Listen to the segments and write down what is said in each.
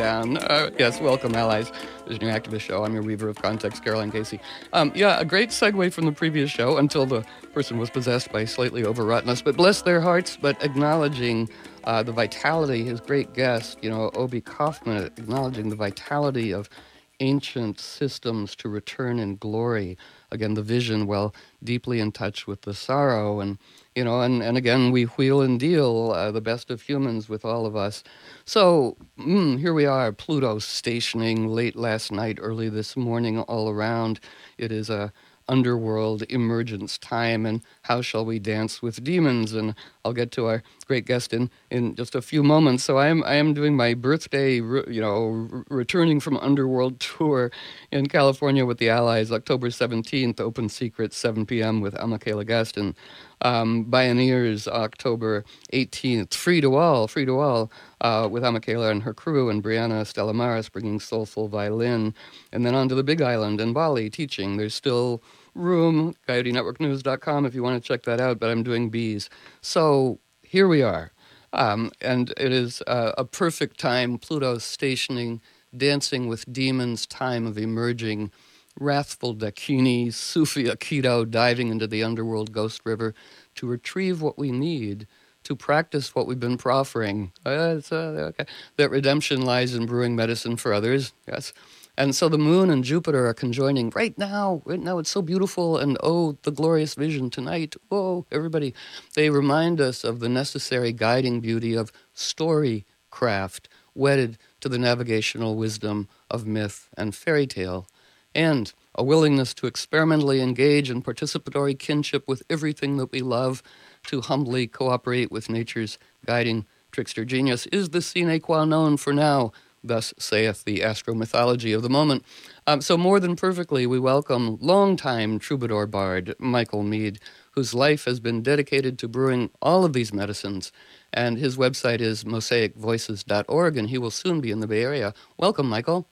down. Yes, welcome, allies. There's a new activist show. I'm your weaver of context, Caroline Casey. A great segue from the previous show until the person was possessed by slightly overwroughtness. But bless their hearts, but acknowledging the vitality, his great guest, Obi Kaufman, acknowledging the vitality of ancient systems to return in glory. Again, the vision, while deeply in touch with the sorrow. And again, we wheel and deal the best of humans with all of us. So here we are, Pluto stationing late last night, early this morning all around. It is a underworld emergence time, and how shall we dance with demons? And I'll get to our great guest in just a few moments. So I am doing my birthday, returning from underworld tour in California with the Allies, October 17th, Open Secrets, 7 p.m. with Michaela Guest, and Bioneers, October 18th, free to all, with Michaela and her crew, and Brianna Stella Maris bringing soulful violin, and then on to the Big Island in Bali teaching. There's still room, CoyoteNetworkNews.com if you want to check that out, but I'm doing bees. So here we are, and it is a perfect time, Pluto stationing, dancing with demons, time of emerging, wrathful Dakini, Sufi Aikido diving into the underworld ghost river to retrieve what we need to practice what we've been proffering. That redemption lies in brewing medicine for others, yes. And so the moon and Jupiter are conjoining right now. It's so beautiful, and oh, the glorious vision tonight. Whoa, everybody. They remind us of the necessary guiding beauty of story craft, wedded to the navigational wisdom of myth and fairy tale, and a willingness to experimentally engage in participatory kinship with everything that we love, to humbly cooperate with nature's guiding trickster genius, is the sine qua non for now, thus saith the astro-mythology of the moment. So more than perfectly, we welcome longtime troubadour bard Michael Meade, whose life has been dedicated to brewing all of these medicines, and his website is mosaicvoices.org, and he will soon be in the Bay Area. Welcome, Michael.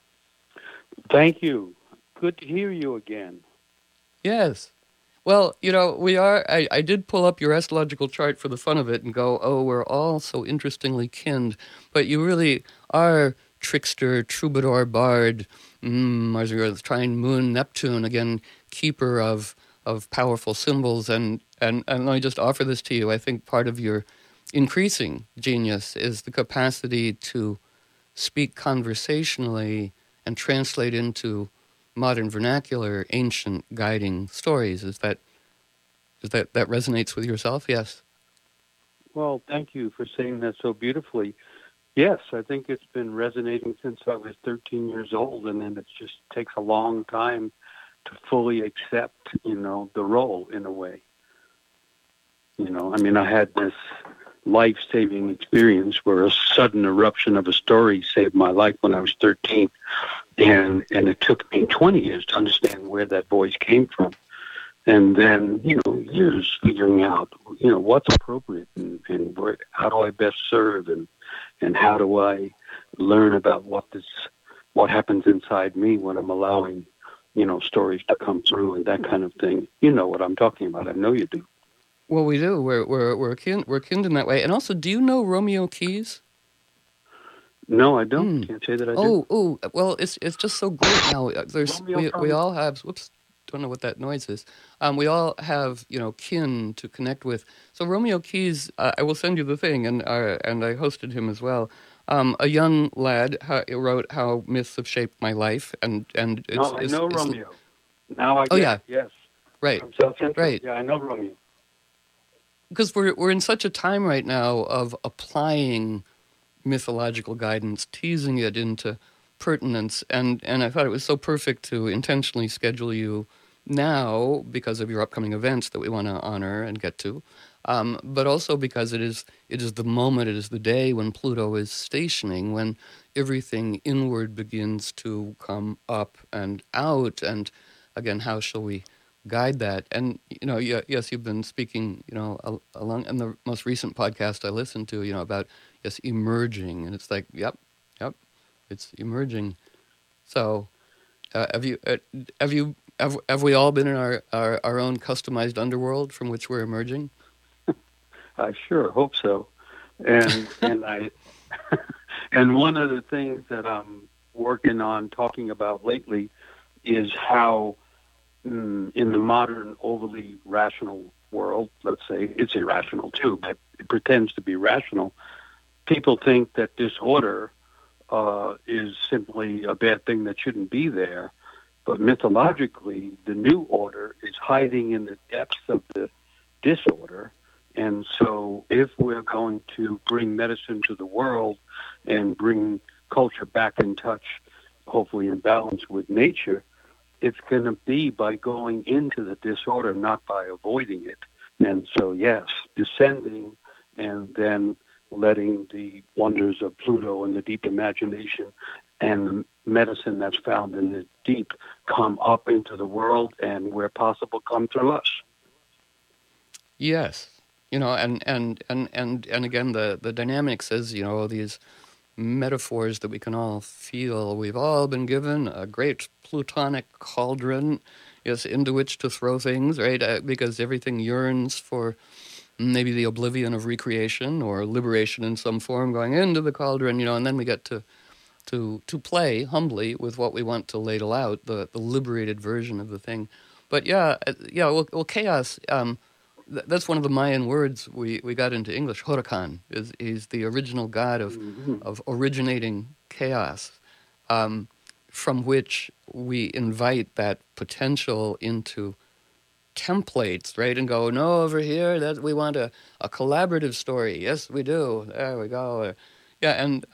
Thank you. Good to hear you again. Yes. Well, we are, I did pull up your astrological chart for the fun of it and go, oh, we're all so interestingly kinned, but you really are trickster, troubadour, bard, Mars, Earth, trine, moon, Neptune, again, keeper of powerful symbols, and let me just offer this to you. I think part of your increasing genius is the capacity to speak conversationally and translate into modern vernacular ancient guiding stories. Is that resonates with yourself? Yes. Well, thank you for saying that so beautifully. Yes, I think it's been resonating since I was 13 years old, and then it just takes a long time to fully accept, the role in a way. I had this life-saving experience where a sudden eruption of a story saved my life when I was 13. And it took me 20 years to understand where that voice came from. And then, years figuring out, what's appropriate and how do I best serve and how do I learn about what happens inside me when I'm allowing, stories to come through and that kind of thing. You know what I'm talking about. I know you do. Well, we do. We're kinned in that way. And also, do you know Romeo Keyes? No, I don't. Can't say that I do. Oh, well, it's just so great now. We all have. Whoops, don't know what that noise is. We all have kin to connect with. So Romeo Keyes, I will send you the thing, and I hosted him as well. A young lad wrote "How Myths Have Shaped My Life," and I know Romeo. Now I get it. Yes. Right. From South Central. Right. Yeah, I know Romeo. Because we're in such a time right now of applying mythological guidance, teasing it into pertinence, and I thought it was so perfect to intentionally schedule you now because of your upcoming events that we want to honor and get to, but also because it is the moment, it is the day when Pluto is stationing, when everything inward begins to come up and out, and again, how shall we guide that? And yes, you've been speaking along in the most recent podcast I listened to about emerging, and it's like yep, it's emerging. So have we all been in our own customized underworld from which we're emerging? I sure hope so. And I And one of the things that I'm working on talking about lately is how, in the modern, overly rational world, let's say it's irrational too, but it pretends to be rational. People think that disorder is simply a bad thing that shouldn't be there. But mythologically, the new order is hiding in the depths of the disorder. And so if we're going to bring medicine to the world and bring culture back in touch, hopefully in balance with nature, it's going to be by going into the disorder, not by avoiding it. And so, yes, descending and then letting the wonders of Pluto and the deep imagination and the medicine that's found in the deep come up into the world and, where possible, come through us. Yes. And again, the dynamics is, these metaphors that we can all feel. We've all been given a great plutonic cauldron, yes, into which to throw things, right? Because everything yearns for maybe the oblivion of recreation or liberation in some form, going into the cauldron, and then we get to play humbly with what we want to ladle out, the liberated version of the thing. But well, chaos. That's one of the Mayan words we got into English. Huracan is the original god of originating chaos, from which we invite that potential into templates, right? And go, no, over here, that we want a collaborative story. Yes, we do. There we go. And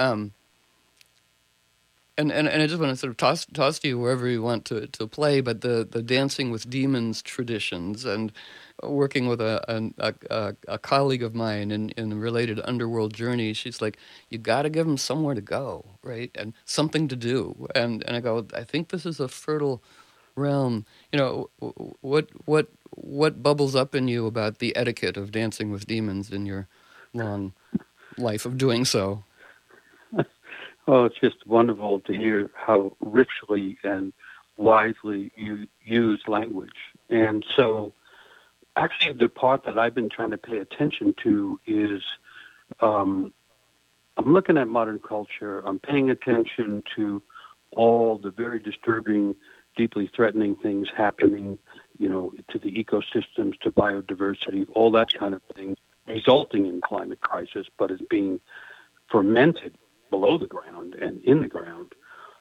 I just want to sort of toss to you wherever you want to play, but the Dancing with Demons traditions, and working with a colleague of mine in related underworld journey, she's like, you got to give them somewhere to go, right, and something to do, and I go, I think this is a fertile realm. What bubbles up in you about the etiquette of dancing with demons in your long life of doing so? Well, it's just wonderful to hear how richly and wisely you use language. And so, actually, the part that I've been trying to pay attention to is I'm looking at modern culture. I'm paying attention to all the very disturbing, deeply threatening things happening, to the ecosystems, to biodiversity, all that kind of thing, resulting in climate crisis, but is being fermented below the ground and in the ground.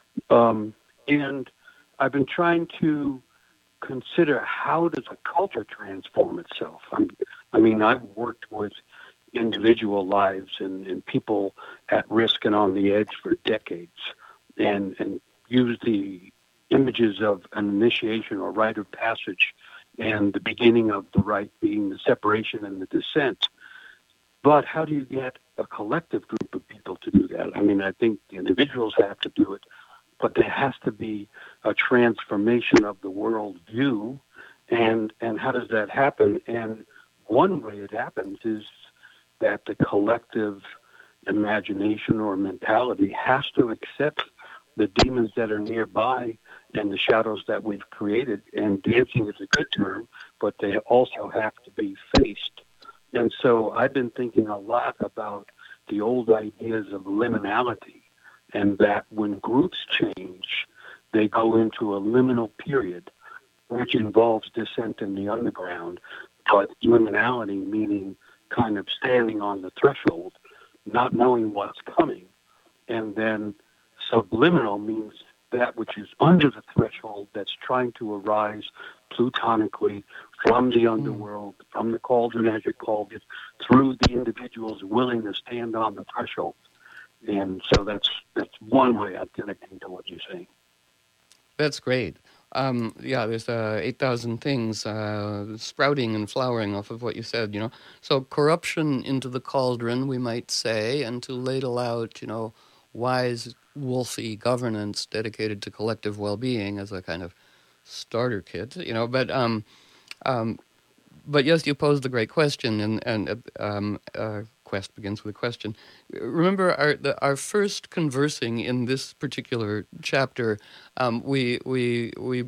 And I've been trying to consider, how does a culture transform itself? I've worked with individual lives and people at risk and on the edge for decades, and used the images of an initiation or rite of passage, and the beginning of the rite being the separation and the descent. But how do you get a collective group of people to do that? I think the individuals have to do it, but there has to be a transformation of the world view. And how does that happen? And one way it happens is that the collective imagination or mentality has to accept the demons that are nearby and the shadows that we've created. And dancing is a good term, but they also have to be faced. And so I've been thinking a lot about the old ideas of liminality, and that when groups change, they go into a liminal period, which involves descent in the underground. But liminality meaning kind of standing on the threshold, not knowing what's coming. And then subliminal means that which is under the threshold, that's trying to arise plutonically from the underworld, from the cauldron, as you called it, through the individuals willing to stand on the threshold. And so that's one way of connecting to what you're saying. That's great. There's 8,000 things sprouting and flowering off of what you said, So corruption into the cauldron, we might say, and to ladle out, wise, wolfy governance dedicated to collective well-being as a kind of starter kit, But yes, you posed the great question, and quest begins with a question. Remember our first conversing in this particular chapter, we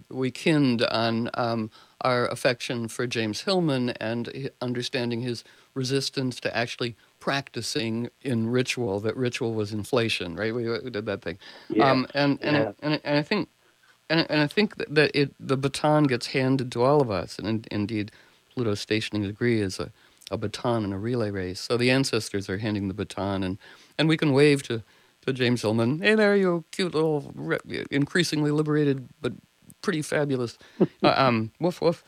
kinned on our affection for James Hillman and understanding his resistance to actually practicing in ritual, that ritual was inflation, right? We did that thing. Yes. And I think and I think that the baton gets handed to all of us, and indeed, Pluto's stationing degree is a baton in a relay race. So the ancestors are handing the baton, and we can wave to James Hillman. Hey there, you cute little, increasingly liberated but pretty fabulous, woof woof.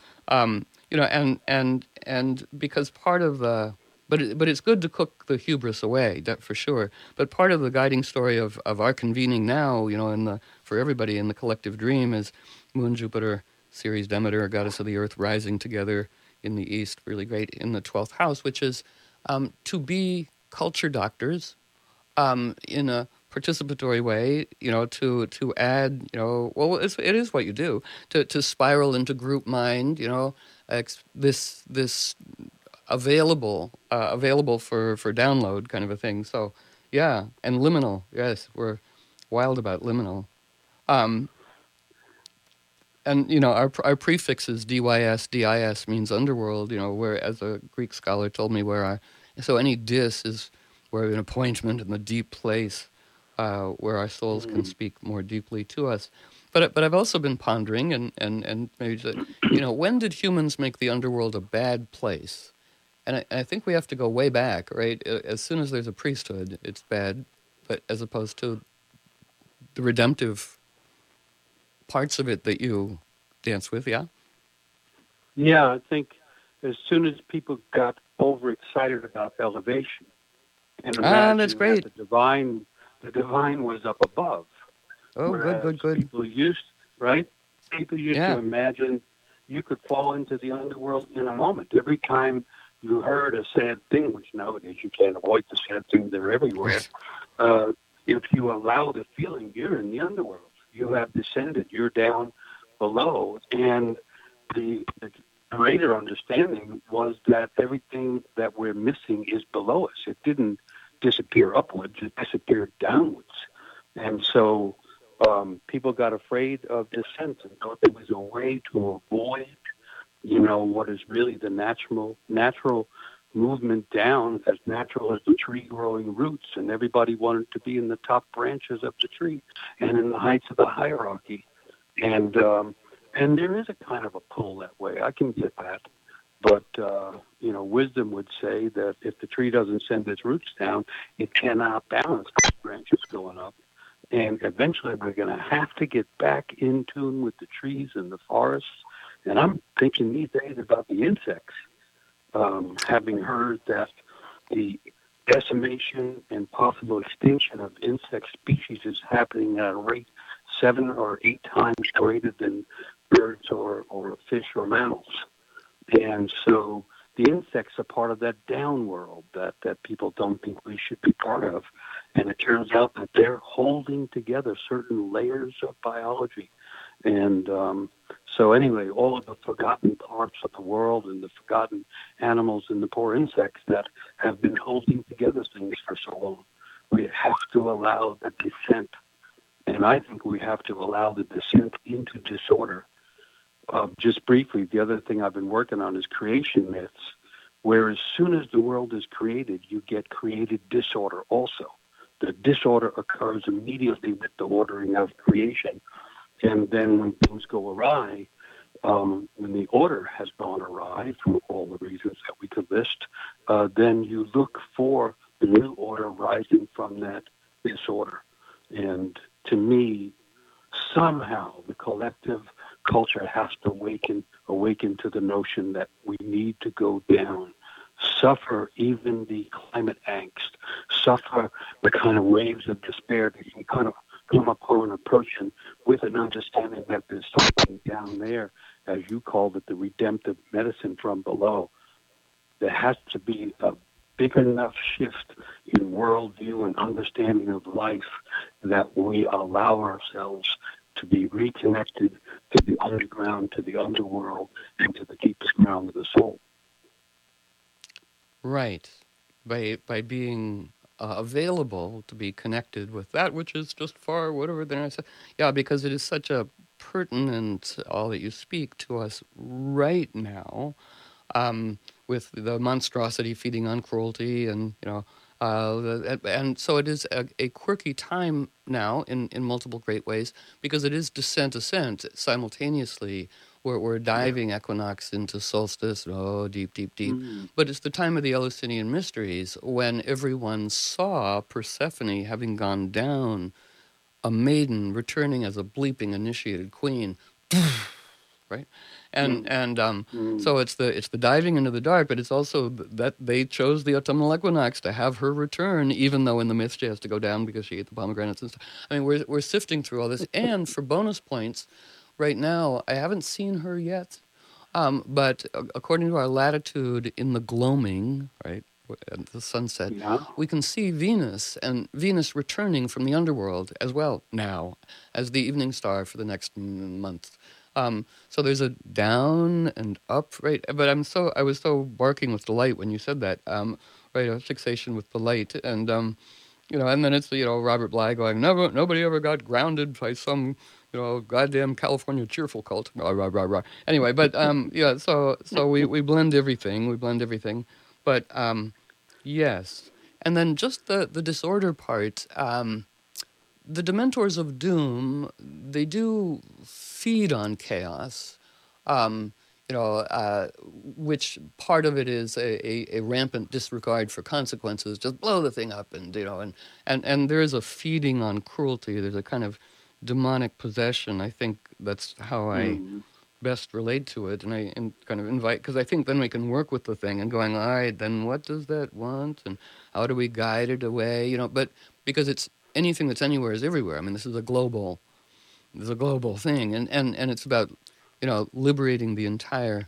And because part of but it's good to cook the hubris away, that for sure. But part of the guiding story of our convening now, for everybody in the collective dream, is Moon, Jupiter, Ceres, Demeter, goddess of the earth, rising together in the east, really great, in the 12th house, which is to be culture doctors in a participatory way, to add, well, it is what you do, to spiral into group mind, this available for download kind of a thing. So yeah, and liminal, yes, we're wild about liminal. And our prefixes dys, dis means underworld, where, as a Greek scholar told me, so any dis is where an appointment in the deep place, where our souls can speak more deeply to us. But I've also been pondering and maybe when did humans make the underworld a bad place? And I think we have to go way back, right? As soon as there's a priesthood, it's bad, but as opposed to the redemptive parts of it that you dance with, yeah? Yeah, I think as soon as people got overexcited about elevation, and that's great. the divine was up above. Oh, good. People used to imagine you could fall into the underworld in a moment. Every time you heard a sad thing, which nowadays you can't avoid the sad things, they're everywhere. If you allow the feeling, you're in the underworld. You have descended. You're down below. And the greater understanding was that everything that we're missing is below us. It didn't disappear upwards. It disappeared downwards. And so people got afraid of descent and thought there was a way to avoid what is really the natural movement down, as natural as the tree growing roots, and everybody wanted to be in the top branches of the tree and in the heights of the hierarchy. And there is a kind of a pull that way. I can get that. But, wisdom would say that if the tree doesn't send its roots down, it cannot balance the branches going up. And eventually we're going to have to get back in tune with the trees and the forests. And I'm thinking these days about the insects, having heard that the decimation and possible extinction of insect species is happening at a rate 7 or 8 times greater than birds or fish or mammals. And so the insects are part of that down world that people don't think we should be part of. And it turns out that they're holding together certain layers of biology. And so anyway, all of the forgotten parts of the world and the forgotten animals and the poor insects that have been holding together things for so long, we have to allow the descent. And I think we have to allow the descent into disorder. Just briefly, the other thing I've been working on is creation myths, where as soon as the world is created, you get created disorder also. The disorder occurs immediately with the ordering of creation. And then when things go awry, when the order has gone awry, for all the reasons that we could list, then you look for the new order rising from that disorder. And to me, somehow the collective culture has to awaken to the notion that we need to go down, suffer even the climate angst, suffer the kind of waves of despair that you kind of come upon a person with an understanding that there's something down there, as you called it, the redemptive medicine from below. There has to be a big enough shift in worldview and understanding of life that we allow ourselves to be reconnected to the underground, to the underworld, and to the deepest ground of the soul. Right. By being available to be connected with that which is just far, whatever. Then I said, yeah, because it is such a pertinent, all that you speak to us right now. with the monstrosity feeding on cruelty, and and so it is a quirky time now in multiple great ways, because it is descent ascent simultaneously. We're diving equinox into solstice, deep, deep, deep. Mm. But it's the time of the Eleusinian mysteries, when everyone saw Persephone having gone down, a maiden returning as a bleeping initiated queen, right? So it's the diving into the dark, but it's also that they chose the autumnal equinox to have her return, even though in the myth she has to go down because she ate the pomegranates and stuff. I mean, we're sifting through all this, and for bonus points, right now I haven't seen her yet, but according to our latitude in the gloaming, right, at the sunset, we can see Venus, and Venus returning from the underworld as well now as the evening star for the next month. So there's a down and up, right? But I was so barking with delight when you said that, right? A fixation with delight, and and then it's Robert Bly going, nobody ever got grounded by some goddamn California cheerful cult. Rah, rah, rah, rah. Anyway, but so we blend everything, but yes, and then just the disorder part. The Dementors of Doom, they do feed on chaos, which part of it is a rampant disregard for consequences. Just blow the thing up, and there is a feeding on cruelty. There's a kind of demonic possession. I think that's how I best relate to it, and I kind of invite, because I think then we can work with the thing and going, all right, then what does that want, and how do we guide it away? But because it's anything that's anywhere is everywhere. I mean, this is a global thing, and it's about liberating the entire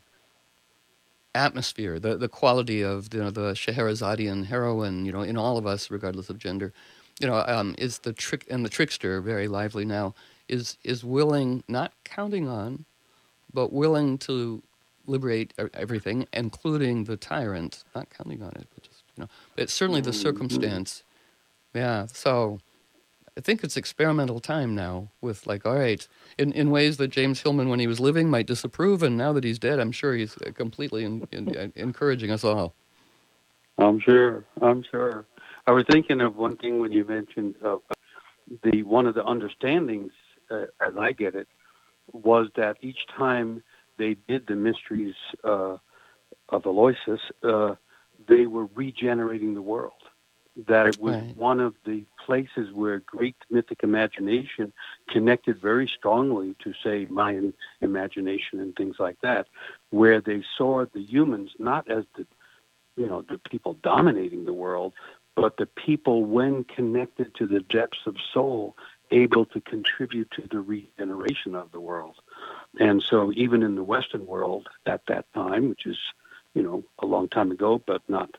atmosphere, the quality of the Scheherazadian heroine, in all of us, regardless of gender, is the trick, and the trickster, very lively now, is willing, not counting on, but willing to liberate everything, including the tyrant, not counting on it, but just but it's certainly the circumstance. Yeah, so I think it's experimental time now with, like, all right, in ways that James Hillman, when he was living, might disapprove, and now that he's dead, I'm sure he's completely encouraging us all. I'm sure. I was thinking of one thing when you mentioned one of the understandings, as I get it, was that each time they did the mysteries of Eleusis, they were regenerating the world. That it was one of the places where Greek mythic imagination connected very strongly to, say, Mayan imagination and things like that, where they saw the humans not as the people dominating the world, but the people, when connected to the depths of soul, able to contribute to the regeneration of the world. And so even in the Western world at that time, which is, a long time ago, but not,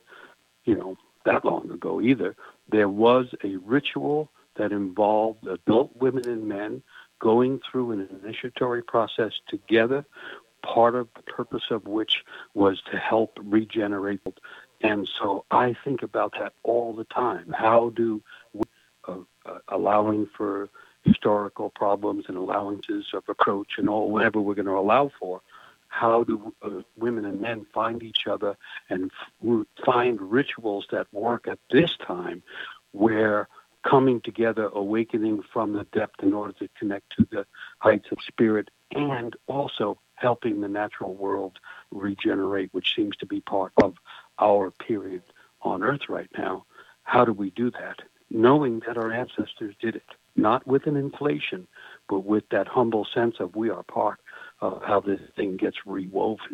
that long ago either, there was a ritual that involved adult women and men going through an initiatory process together, part of the purpose of which was to help regenerate. And so I think about that all the time. How do we, allowing for historical problems and allowances of approach and all, whatever we're going to allow for, how do women and men find each other and find rituals that work at this time, where coming together, awakening from the depth in order to connect to the heights of spirit, and also helping the natural world regenerate, which seems to be part of our period on Earth right now. How do we do that? Knowing that our ancestors did it, not with an inflation, but with that humble sense of we are part of how this thing gets rewoven.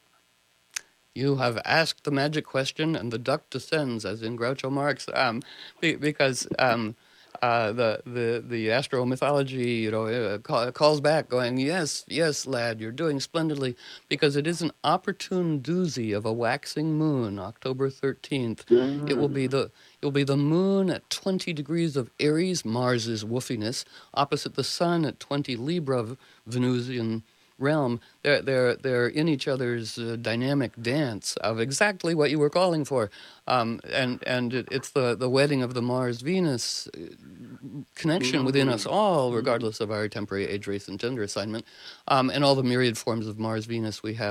You have asked the magic question, and the duck descends, as in Groucho Marx, because the astro mythology, calls back, going, yes, lad, you're doing splendidly, because it is an opportune doozy of a waxing moon, October 13th. It will be the moon at 20 degrees of Aries, Mars's woofiness, opposite the sun at 20 Libra, Venusian realm. They're in each other's dynamic dance of exactly what you were calling for, and it's the wedding of the Mars-Venus connection within us all, regardless of our temporary age, race, and gender assignment, and all the myriad forms of Mars-Venus we have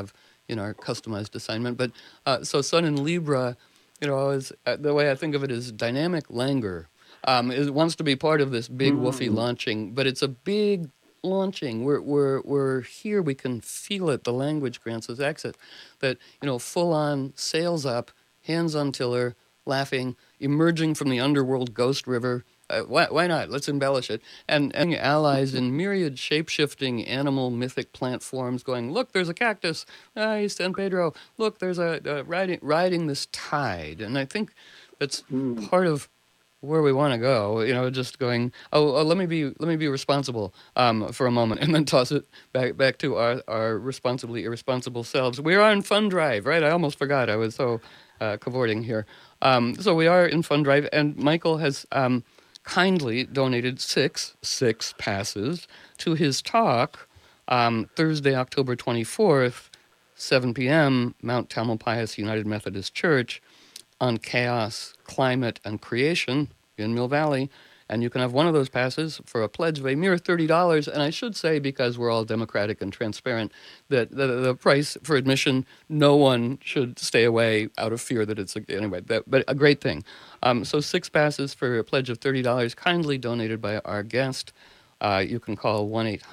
in our customized assignment. But so Sun in Libra, is the way I think of it is dynamic languor. It wants to be part of this big woofy launching, but it's a big launching. We're here. We can feel it. The language grants us access. That full on sails up, hands on tiller, laughing, emerging from the underworld ghost river. Why not? Let's embellish it. And allies in myriad shape-shifting animal, mythic plant forms going, look, there's a cactus. He's San Pedro. Look, there's a riding this tide. And I think that's part of where we want to go, just going, let me be responsible for a moment, and then toss it back to our responsibly irresponsible selves. We are in Fund Drive, right? I almost forgot. I was so cavorting here. So we are in Fund Drive, and Michael has kindly donated six passes to his talk Thursday, October 24th, 7 p.m., Mount Tamalpais United Methodist Church, on chaos, climate, and creation in Mill Valley. And you can have one of those passes for a pledge of a mere $30. And I should say, because we're all democratic and transparent, that the price for admission, no one should stay away out of fear that it's, anyway, but a great thing. So 6 passes for a pledge of $30, kindly donated by our guest. You can call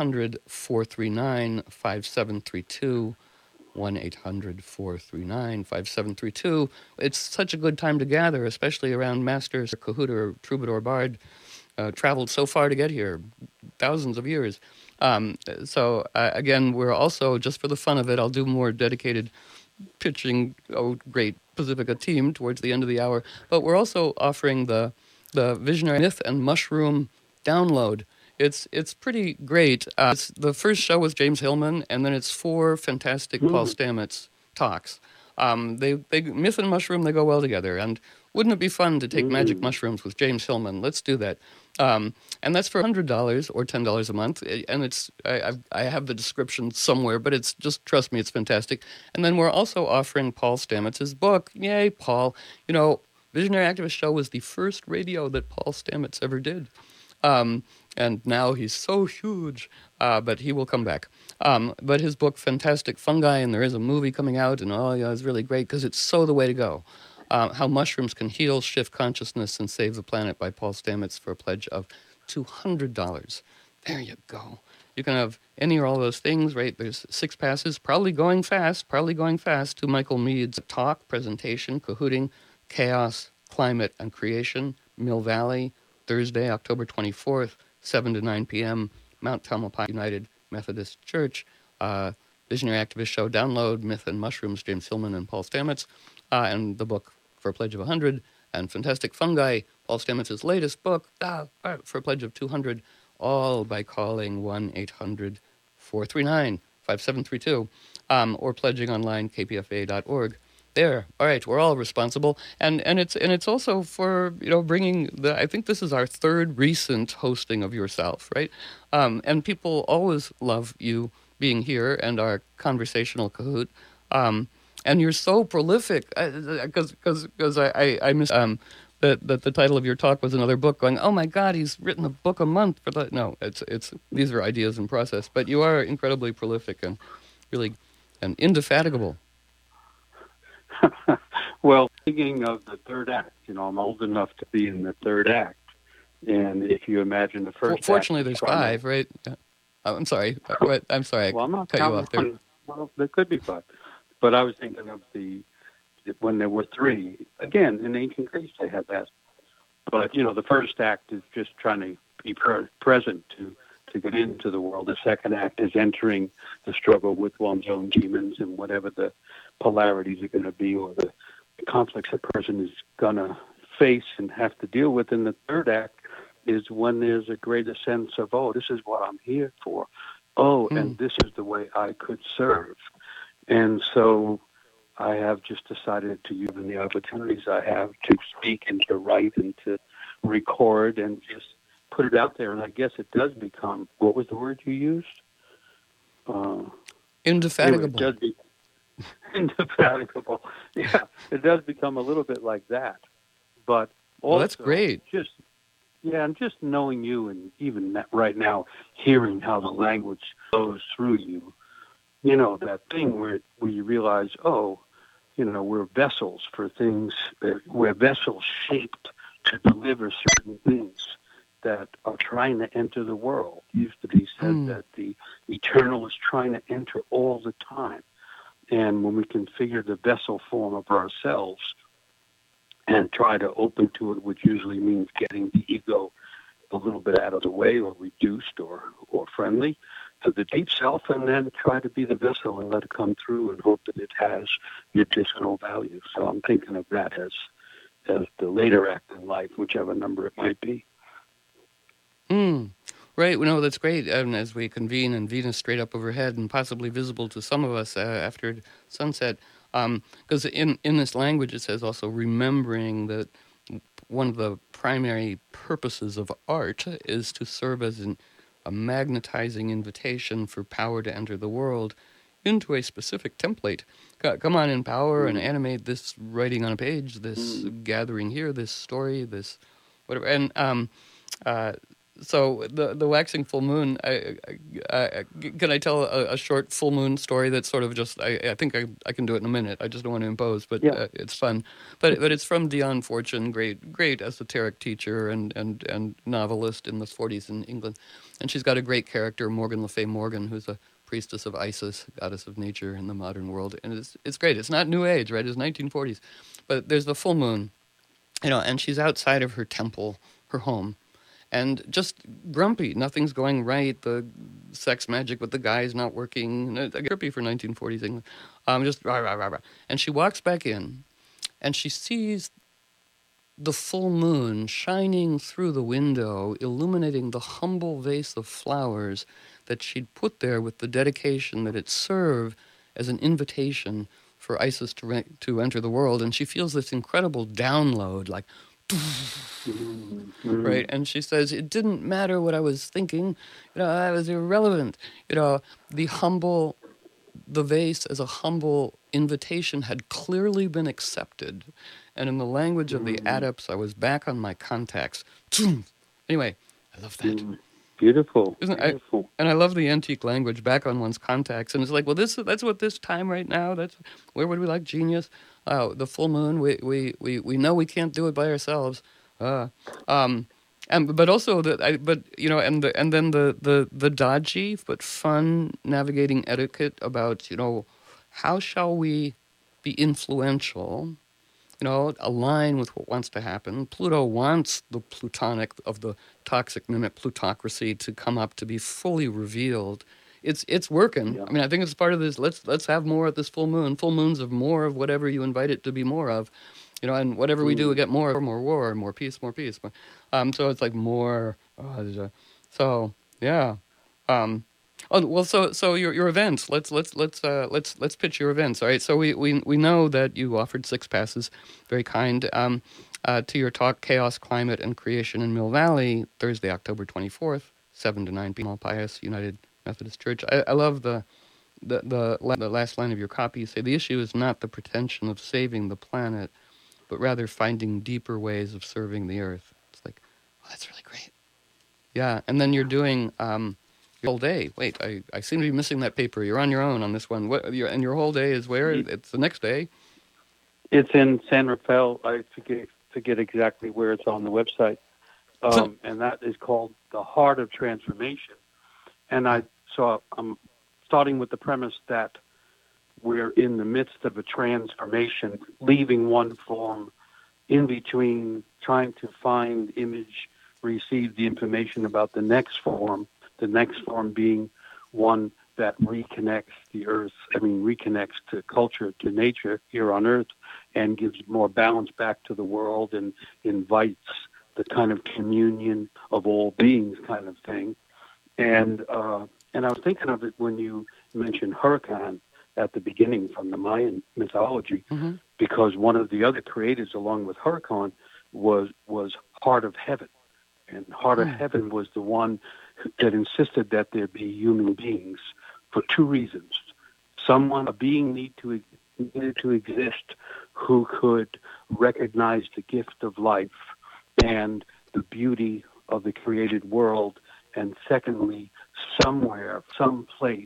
1-800-439-5732. 1-800-439-5732. It's such a good time to gather, especially around Masters, Cahoot, or Troubadour Bard. Traveled so far to get here, thousands of years. So again, we're also, just for the fun of it, I'll do more dedicated pitching, great Pacifica team towards the end of the hour. But we're also offering the Visionary Myth and Mushroom download. It's pretty great. The first show was James Hillman, and then it's 4 fantastic Paul Stamets talks. They Myth and Mushroom, they go well together. And wouldn't it be fun to take magic mushrooms with James Hillman? Let's do that. And that's for $100 or $10 a month. And it's I have the description somewhere, but it's just, trust me, it's fantastic. And then we're also offering Paul Stamets' book. Yay, Paul. Visionary Activist Show was the first radio that Paul Stamets ever did. And now he's so huge, but he will come back. But his book, Fantastic Fungi, and there is a movie coming out, and it's really great because it's so the way to go. How Mushrooms Can Heal, Shift Consciousness, and Save the Planet by Paul Stamets for a pledge of $200. There you go. You can have any or all those things, right? There's 6 passes, probably going fast to Michael Mead's talk, presentation, Cahooting, Chaos, Climate, and Creation, Mill Valley, Thursday, October 24th, 7 to 9 p.m., Mount Tamalpais United Methodist Church. Visionary Activist Show download, Myth and Mushrooms, James Hillman and Paul Stamets, and the book for a pledge of $100, and Fantastic Fungi, Paul Stamets' latest book, for a pledge of $200, all by calling 1-800-439-5732, or pledging online, kpfa.org. There, all right, we're all responsible, and it's also for bringing I think this is our 3rd recent hosting of yourself, right? And people always love you being here and our conversational Cahoot. And you're so prolific, because I missed that the title of your talk was another book. Going, oh my God, he's written a book a month for that. No, it's these are ideas in process. But you are incredibly prolific and really and indefatigable. Well, thinking of the 3rd act, I'm old enough to be in the 3rd act, and if you imagine the first. Fortunately, there's 5, right? I'm sorry. I'm sorry. Well, I'm not cut you off there. Well, there could be 5. But I was thinking of when there were 3. Again, in ancient Greece, they had that. But, the first act is just trying to be present to get into the world. The second act is entering the struggle with one's own demons and whatever the polarities are going to be, or the conflicts a person is going to face and have to deal with. And the third act is when there's a greater sense of, this is what I'm here for. And this is the way I could serve. And so I have just decided to use the opportunities I have to speak and to write and to record and just put it out there. And I guess it does become, what was the word you used? Indefatigable. Anyway, it does be indefatigable. Yeah, it does become a little bit like that. But also, that's great. And just knowing you, and even right now, hearing how the language flows through you, that thing where you realize, oh, we're vessels for things. We're vessels shaped to deliver certain things that are trying to enter the world. It used to be said that the eternal is trying to enter all the time. And when we configure the vessel form of ourselves and try to open to it, which usually means getting the ego a little bit out of the way or reduced or friendly to the deep self, and then try to be the vessel and let it come through and hope that it has medicinal value. So I'm thinking of that as the later act in life, whichever number it might be. Right. Well, no, that's great. And as we convene and Venus straight up overhead and possibly visible to some of us after sunset, because in this language it says also remembering that one of the primary purposes of art is to serve as a magnetizing invitation for power to enter the world into a specific template. Come on in power and animate this writing on a page, this gathering here, this story, this whatever. And so the waxing full moon, can I tell a short full moon story that's sort of just, I think I can do it in a minute. I just don't want to impose, but it's fun. But it's from Dion Fortune, great esoteric teacher and novelist in the 40s in England. And she's got a great character, Morgan Le Fay Morgan, who's a priestess of Isis, goddess of nature in the modern world. And it's great. It's not New Age, right? It's 1940s. But there's the full moon, and she's outside of her temple, her home. And just grumpy. Nothing's going right. The sex magic with the guy's not working. Grumpy for 1940s England. Just rah, rah, rah, rah. And she walks back in, and she sees the full moon shining through the window, illuminating the humble vase of flowers that she'd put there with the dedication that it served as an invitation for Isis to enter the world. And she feels this incredible download, like, right? And she says, it didn't matter what I was thinking, I was irrelevant. The vase as a humble invitation had clearly been accepted. And in the language of the adepts, I was back on my contacts. Anyway, I love that. Beautiful. Beautiful. And I love the antique language, back on one's contacts. And it's like, well, that's what this time right now, where would we like genius? The full moon, we know we can't do it by ourselves. But also and then the dodgy but fun navigating etiquette about, how shall we be influential, align with what wants to happen. Pluto wants the plutonic of the toxic mimic plutocracy to come up to be fully revealed. It's working. Yeah. I mean, I think it's part of this. Let's have more at this full moon. Full moons of more of whatever you invite it to be more of, and whatever we do, we get more war, more peace. So it's like more. So yeah. So your events. Let's pitch your events. All right. So we know that you offered 6 passes, very kind, to your talk, Chaos, Climate, and Creation in Mill Valley, Thursday, October 24th, 7 to 9 p.m. All Pious United Methodist Church. I love the last line of your copy. You say, the issue is not the pretension of saving the planet, but rather finding deeper ways of serving the earth. It's like, oh, that's really great. Yeah, and then you're doing your whole day. Wait, I seem to be missing that paper. You're on your own on this one. And your whole day is where? It's the next day? It's in San Rafael. I forget exactly where it's on the website. And that is called The Heart of Transformation. And I'm starting with the premise that we're in the midst of a transformation, leaving one form in between, trying to find, image, receive the information about the next form being one that reconnects the earth, reconnects to culture, to nature here on earth, and gives more balance back to the world and invites the kind of communion of all beings kind of thing. And I was thinking of it when you mentioned Huracan at the beginning from the Mayan mythology, because one of the other creators along with Huracan was Heart of Heaven. And Heart of Heaven was the one that insisted that there be human beings for 2 reasons. A being needed to exist who could recognize the gift of life and the beauty of the created world, and secondly, somewhere, someplace,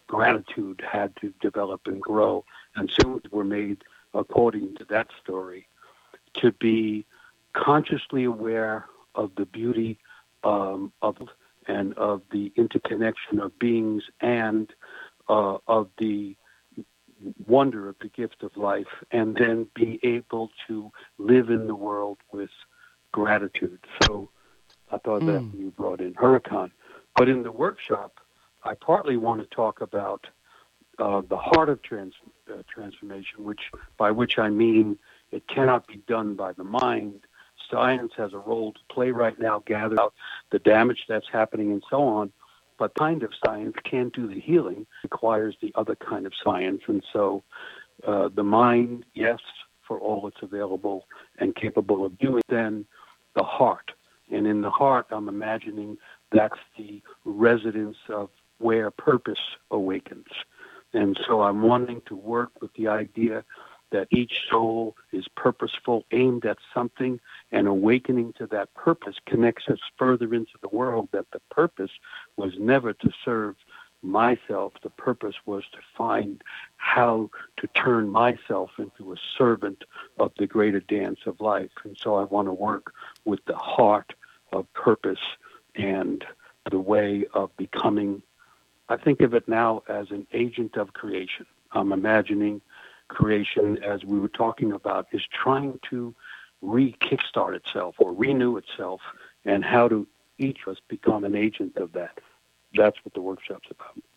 gratitude had to develop and grow, and suits were made according to that story, to be consciously aware of the beauty of and of the interconnection of beings and of the wonder of the gift of life, and then be able to live in the world with gratitude. So I thought that you brought in Huracan. But in the workshop, I partly want to talk about the heart of transformation, by which I mean it cannot be done by the mind. Science has a role to play right now, gather out the damage that's happening and so on. But kind of science can't do the healing. It requires the other kind of science. And so the mind, yes, for all it's available and capable of doing, then the heart. And in the heart, I'm imagining that's the residence of where purpose awakens. And so I'm wanting to work with the idea that each soul is purposeful, aimed at something, and awakening to that purpose connects us further into the world, that the purpose was never to serve myself. The purpose was to find how to turn myself into a servant of the greater dance of life. And so I want to work with the heart of purpose and the way of becoming. I think of it now as an agent of creation. I'm imagining creation, as we were talking about, is trying to kickstart itself or renew itself, and how do each of us become an agent of that. That's what the workshop's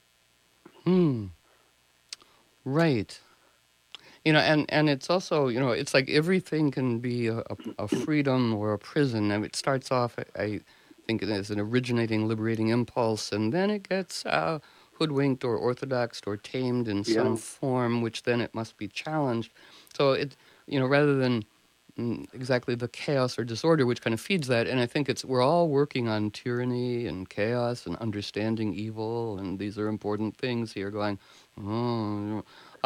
about. Right. And it's also, it's like everything can be a freedom or a prison. And it starts off, I think, as an originating, liberating impulse, and then it gets hoodwinked or orthodoxed or tamed in some form, which then it must be challenged. So it, rather than exactly the chaos or disorder, which kind of feeds that. And I think we're all working on tyranny and chaos and understanding evil, and these are important things here. Going, and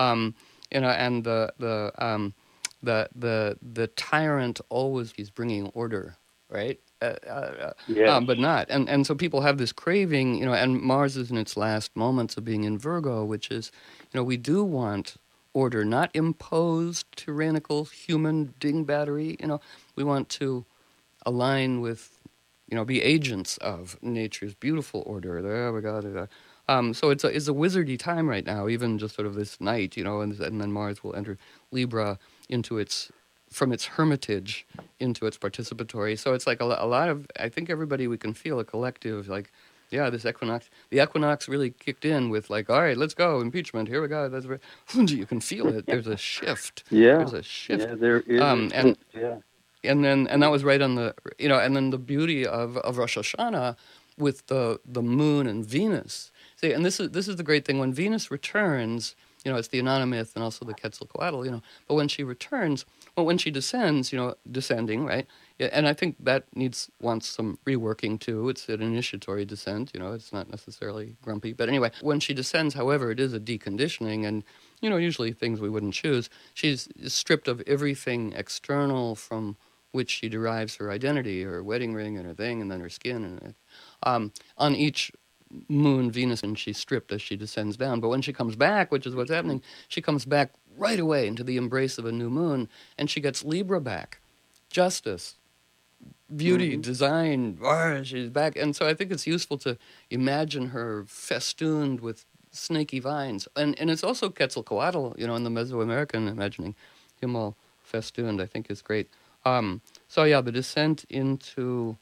the tyrant always he's bringing order, right? Yes. But not. And so people have this craving, and Mars is in its last moments of being in Virgo, which is, we do want order, not imposed, tyrannical, human dingbattery. We want to align with, be agents of nature's beautiful order. There we go. So it's a wizardy time right now, even just sort of this night, and then Mars will enter Libra from its hermitage into its participatory. So it's like a lot of, I think everybody, we can feel a collective, like, yeah, the equinox really kicked in with like, all right, let's go, impeachment, here we go. You can feel it. There's a shift. Yeah. There's a shift. Yeah, there is. And that was right on the, and then the beauty of Rosh Hashanah with the moon and Venus. See, and this is the great thing. When Venus returns, it's the Anonymous and also the Quetzalcoatl, but when she returns, when she descends, descending, right? Yeah, and I think that wants some reworking too. It's an initiatory descent, it's not necessarily grumpy. But anyway, when she descends, however, it is a deconditioning, and, usually things we wouldn't choose. She's stripped of everything external from which she derives her identity, her wedding ring and her thing, and then her skin. And on each moon, Venus, and she's stripped as she descends down. But when she comes back, which is what's happening, she comes back right away into the embrace of a new moon, and she gets Libra back. Justice, beauty, design, she's back. And so I think it's useful to imagine her festooned with snaky vines. And it's also Quetzalcoatl, in the Mesoamerican imagining, him all festooned, I think is great. So yeah, the descent into,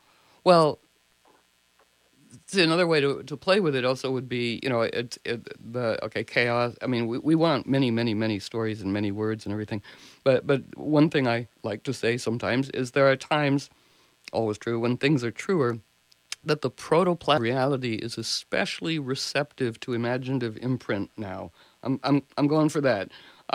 see, another way to play with it also would be, chaos. I mean, we want many, many, many stories and many words and everything. But one thing I like to say sometimes is there are times, always true, when things are truer, that the protoplasm reality is especially receptive to imaginative imprint now. I'm going for that.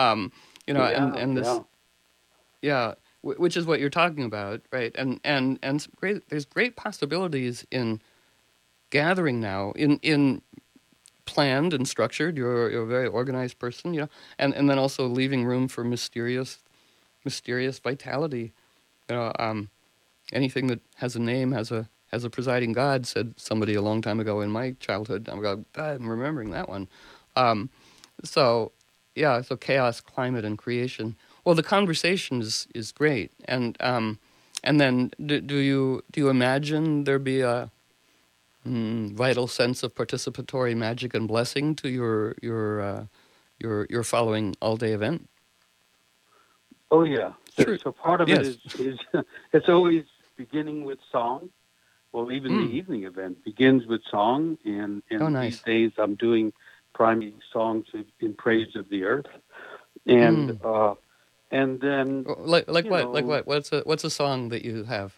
Which is what you're talking about, right? And there's great possibilities in gathering now in planned and structured. You're a very organized person, and then also leaving room for mysterious vitality. Anything that has a name has a presiding god, said somebody a long time ago in my childhood. I'm remembering that one. So, yeah, so chaos, climate, and creation. Well, the conversation is great, and then do you imagine there be a vital sense of participatory magic and blessing to your following all day event? Oh yeah. Sure. So part of it Yes. is it's always beginning with song. Well, even the Mm. evening event begins with song, Oh, and these nice. days I'm doing primary songs in praise of the earth, and Mm. uh, and then Oh, like you what? Like know, what? What's a song that you have?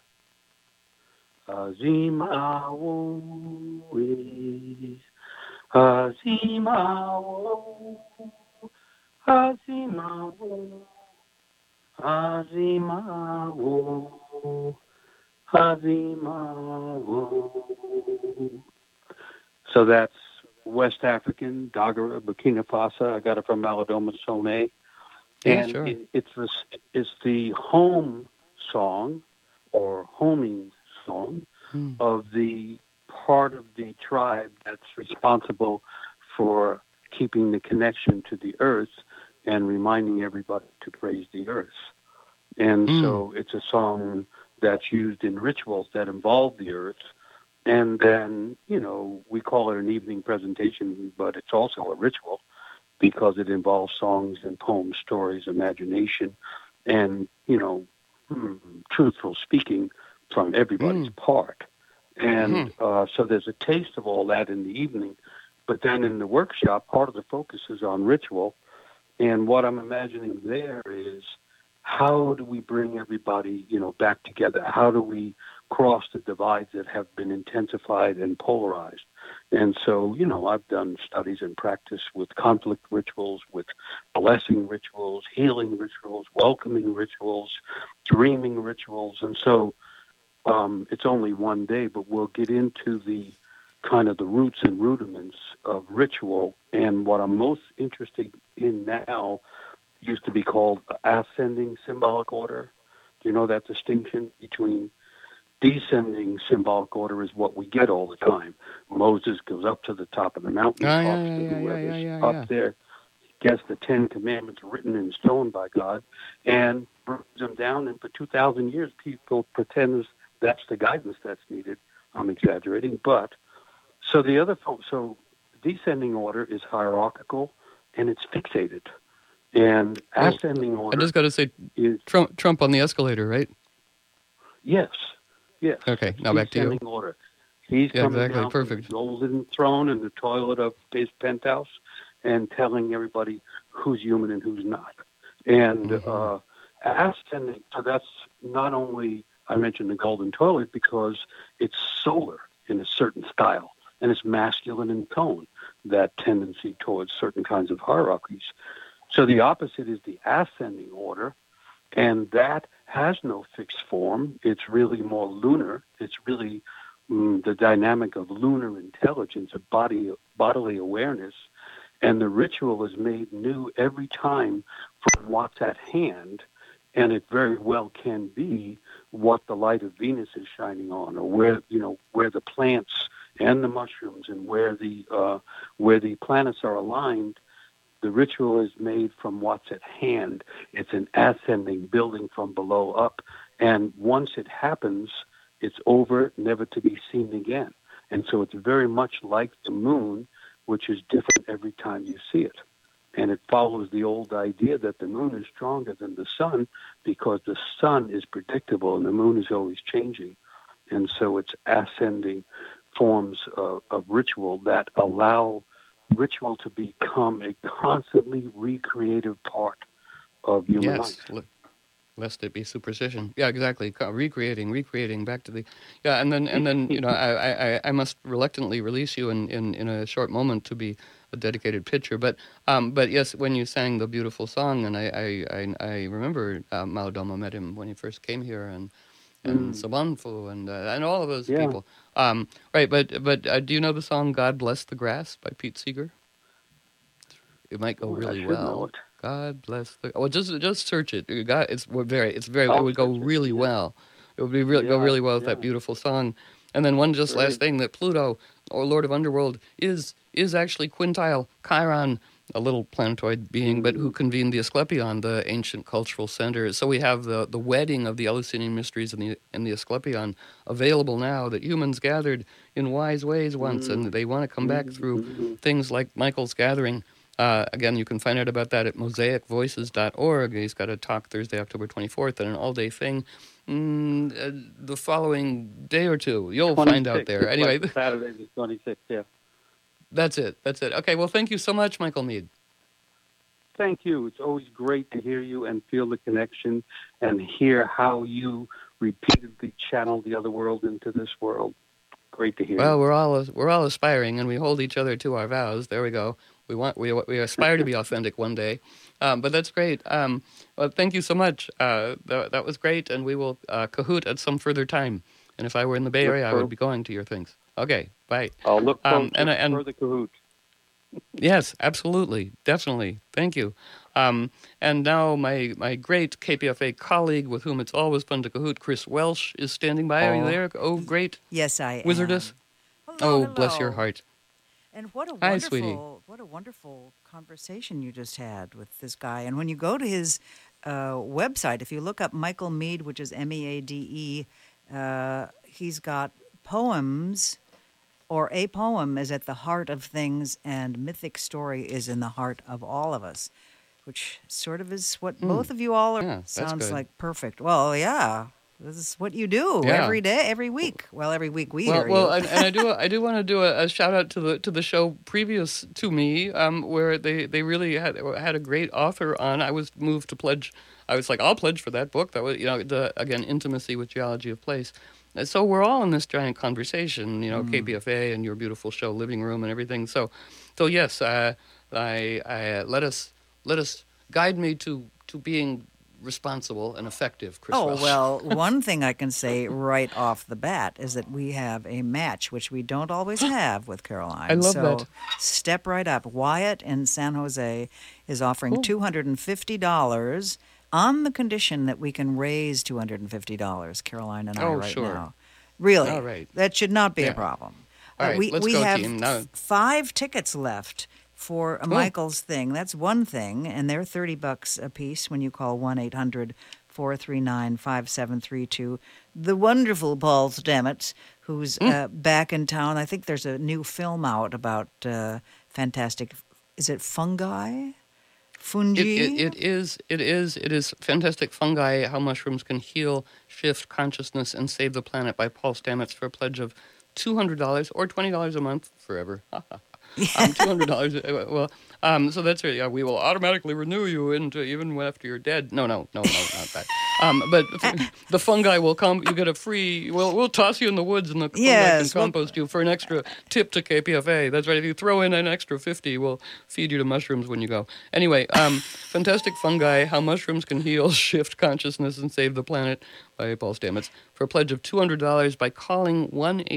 Zima Azimawo, Azimawo, Azimawo, Azimawo. So that's West African, Dagara, Burkina Faso. I got it from Malidoma Soné. Yeah, And sure. it's the home song or homing song Mm. of the part of the tribe that's responsible for keeping the connection to the earth and reminding everybody to praise the earth. And Mm. so it's a song that's used in rituals that involve the earth. And then, we call it an evening presentation, but it's also a ritual because it involves songs and poems, stories, imagination, and, truthful speaking from everybody's Mm. part. And Mm. so there's a taste of all that in the evening. But then in the workshop, part of the focus is on ritual. And what I'm imagining there is how do we bring everybody, back together? How do we cross the divides that have been intensified and polarized? And so, I've done studies and practice with conflict rituals, with blessing rituals, healing rituals, welcoming rituals, dreaming rituals. And so it's only one day, but we'll get into the kind of the roots and rudiments of ritual. And what I'm most interested in now used to be called ascending symbolic order. Do you know that distinction between descending symbolic order is what we get all the time? Moses goes up to the top of the mountain, Oh, yeah, talks yeah, to yeah, yeah, yeah, whoever's yeah, up yeah. there, gets the Ten Commandments written in stone by God, and brings them down. And for 2,000 years, people pretend that's the guidance that's needed. I'm exaggerating, but so descending order is hierarchical and it's fixated, and Well, ascending I order just got to say, is Trump on the escalator, right? yes, yes, Okay, that's now back to you. descending order. He's Yeah, coming exactly. down from his Perfect. golden throne in the toilet of his penthouse and telling everybody who's human and who's not. And Mm-hmm. ascending, so that's not only, I mentioned the golden toilet because it's solar in a certain style and it's masculine in tone, that tendency towards certain kinds of hierarchies. So the opposite is the ascending order, and that has no fixed form. It's really more lunar. It's really the dynamic of lunar intelligence, of bodily awareness, and the ritual is made new every time from what's at hand, and it very well can be what the light of Venus is shining on, or where the plants and the mushrooms and where the planets are aligned. The ritual is made from what's at hand. It's an ascending, building from below up. And once it happens, it's over, never to be seen again. And so it's very much like the moon, which is different every time you see it. And it follows the old idea that the moon is stronger than the sun because the sun is predictable and the moon is always changing. And so it's ascending forms of ritual that allow ritual to become a constantly recreative part of human Yes, life. lest it be superstition. Yeah, exactly. Recreating back to the, yeah, and then I must reluctantly release you in a short moment to be a dedicated pitcher. But yes, when you sang the beautiful song, and I remember Malidoma met him when he first came here, and Mm, Sabanfu and all of those yeah, people. Right, but do you know the song "God Bless the Grass" by Pete Seeger? It might go well, I really should know well. it. God bless the. Well, just search it. God, it's very. It I'll would go search it. really Yeah, well. It would go yeah, really well with that yeah. beautiful song. And then one just last Great. thing that Pluto. or Lord of Underworld, is actually Quintile Chiron, a little planetoid being, but who convened the Asclepion, the ancient cultural center. So we have the wedding of the Eleusinian mysteries and the Asclepion available now, that humans gathered in wise ways once, and they want to come back through things like Michael's gathering. Again, you can find out about that at mosaicvoices.org. He's got a talk Thursday, October 24th, and an all-day thing the following day or two. You'll find out there. Anyway, Saturday the 26th, yeah. That's it. Okay, well, thank you so much, Michael Meade. Thank you. It's always great to hear you and feel the connection and hear how you repeatedly channel the other world into this world. Great to hear. Well, we're all aspiring, and we hold each other to our vows. There we go. We aspire to be authentic one day, but that's great. Well, thank you so much. That was great, and we will cahoot at some further time. And if I were in the Bay Area, I would be going to your things. Okay, bye. I'll look forward for the cahoot. Yes, absolutely, definitely. Thank you. And now my great KPFA colleague, with whom it's always fun to cahoot, Chris Welsh, is standing by. Are you there? Oh, great. Yes, I am. Wizardess. Hello. Bless your heart. And what a Hi, sweetie. wonderful conversation you just had with this guy. And when you go to his website, if you look up Michael Meade, which is Meade, he's got poems, or a poem is at the heart of things, and mythic story is in the heart of all of us, which sort of is what both of you all are. Yeah, sounds good. like perfect. Well, yeah. This is what you do every day, every week. Well, every week we hear you. And I do want to do a shout out to the show previous to me, where they really had a great author on. I was moved to pledge. I was like, I'll pledge for that book. That was, again, Intimacy with Geology of Place. And so we're all in this giant conversation, KPFA and your beautiful show, Living Room, and everything. So yes, I let us guide me to being responsible and effective, Chris Welsh. Well, one thing I can say right off the bat is that we have a match, which we don't always have with Caroline. I love so that. Step right up. Wyatt in San Jose is offering $250 on the condition that we can raise $250, Caroline and I now. Really? All right. That should not be a problem. All right, let's we go, have team. Now, 5 tickets left for Michael's thing. That's one thing, and they're $30 a piece when you call 1-800-439-5732. The wonderful Paul Stamets, who's back in town. I think there's a new film out about fantastic. Is it fungi? Fungi? It is Fantastic Fungi, How Mushrooms Can Heal, Shift Consciousness, and Save the Planet by Paul Stamets for a pledge of $200 or $20 a month forever. $200. Well, so that's it. Yeah, we will automatically renew you into even after you're dead. No, not that. But the fungi will come. You get a free. We'll toss you in the woods, and the fungi can compost you for an extra tip to KPFA. That's right. If you throw in an extra $50, we'll feed you to mushrooms when you go. Anyway, Fantastic Fungi: How Mushrooms Can Heal, Shift Consciousness, and Save the Planet by Paul Stamets for a pledge of $200 by calling